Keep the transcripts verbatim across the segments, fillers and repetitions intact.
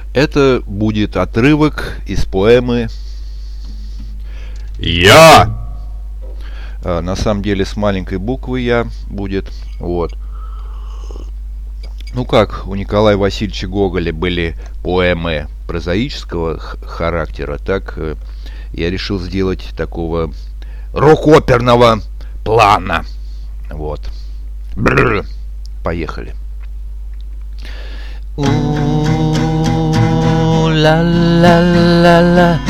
Это будет отрывок из поэмы «Я». А, на самом деле с маленькой буквы «Я» будет. Вот. Ну как, у Николая Васильевича Гоголя были поэмы прозаического характера, так э, я решил сделать такого рок-оперного плана. Вот. Бррр. Поехали. У-ла-ла-ла-ла,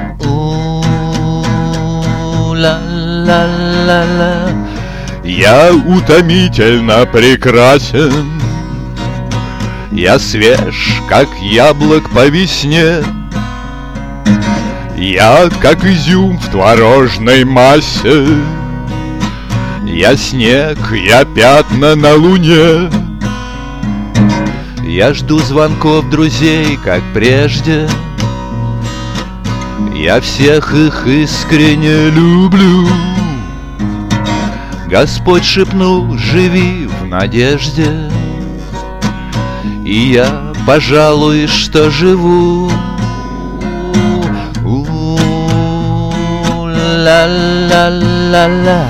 у-ла-ла-ла-ла. Я утомительно прекрасен, я свеж, как яблок по весне, я как изюм в творожной массе, я снег, я пятна на луне. Я жду звонков друзей, как прежде, я всех их искренне люблю. Господь шепнул: живи в надежде, и я, пожалуй, что живу. У-ла-ла-ла-ла,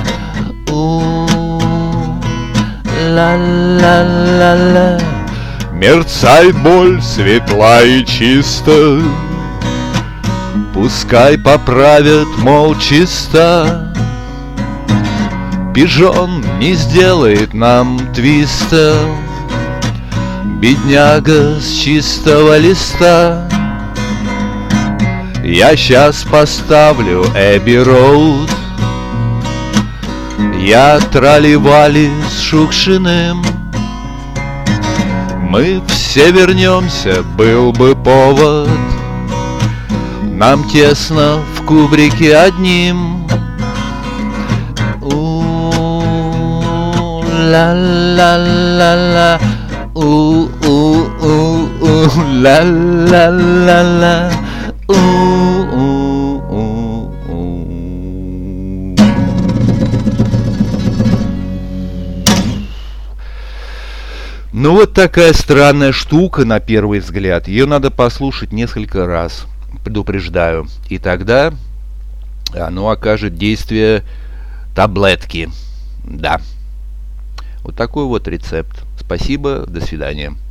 у-ла-ла-ла-ла. Мерцает боль светла и чисто, пускай поправят, мол, чисто. Пижон не сделает нам твиста, бедняга с чистого листа. Я сейчас поставлю Эбби Роуд, я трали-вали с Шукшиным. Мы все вернемся, был бы повод, нам тесно в кубрике одним. У-ла-ла-ла-ла, у-у-у-у-ла-ла-ла-ла, у-у-у-у. Ну вот такая странная штука на первый взгляд. Ее надо послушать несколько раз, предупреждаю. И тогда оно окажет действие таблетки. Да. Вот такой вот рецепт. Спасибо, до свидания.